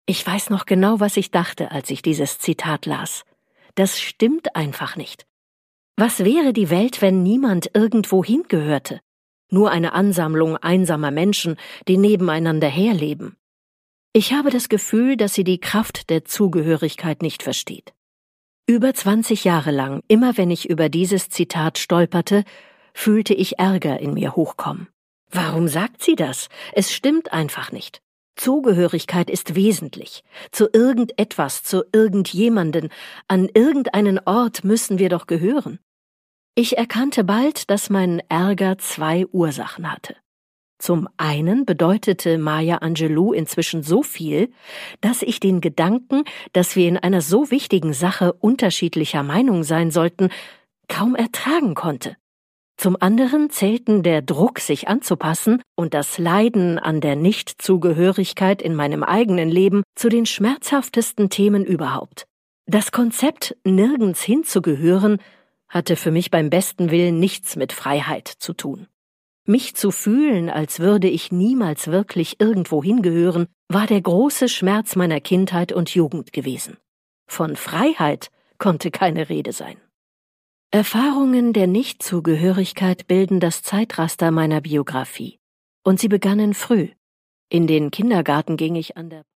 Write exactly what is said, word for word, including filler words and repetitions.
Ich weiß noch genau, was ich dachte, als ich dieses Zitat las. Das stimmt einfach nicht. Was wäre die Welt, wenn niemand irgendwo hingehörte? Nur eine Ansammlung einsamer Menschen, die nebeneinander herleben. Ich habe das Gefühl, dass sie die Kraft der Zugehörigkeit nicht versteht. Über zwanzig Jahre lang, immer wenn ich über dieses Zitat stolperte, fühlte ich Ärger in mir hochkommen. Warum sagt sie das? Es stimmt einfach nicht. Zugehörigkeit ist wesentlich. Zu irgendetwas, zu irgendjemanden, an irgendeinen Ort müssen wir doch gehören. Ich erkannte bald, dass mein Ärger zwei Ursachen hatte. Zum einen bedeutete Maya Angelou inzwischen so viel, dass ich den Gedanken, dass wir in einer so wichtigen Sache unterschiedlicher Meinung sein sollten, kaum ertragen konnte. Zum anderen zählten der Druck, sich anzupassen, und das Leiden an der Nichtzugehörigkeit in meinem eigenen Leben zu den schmerzhaftesten Themen überhaupt. Das Konzept, nirgends hinzugehören, hatte für mich beim besten Willen nichts mit Freiheit zu tun. Mich zu fühlen, als würde ich niemals wirklich irgendwo hingehören, war der große Schmerz meiner Kindheit und Jugend gewesen. Von Freiheit konnte keine Rede sein. Erfahrungen der Nichtzugehörigkeit bilden das Zeitraster meiner Biografie. Und sie begannen früh. In den Kindergarten ging ich an der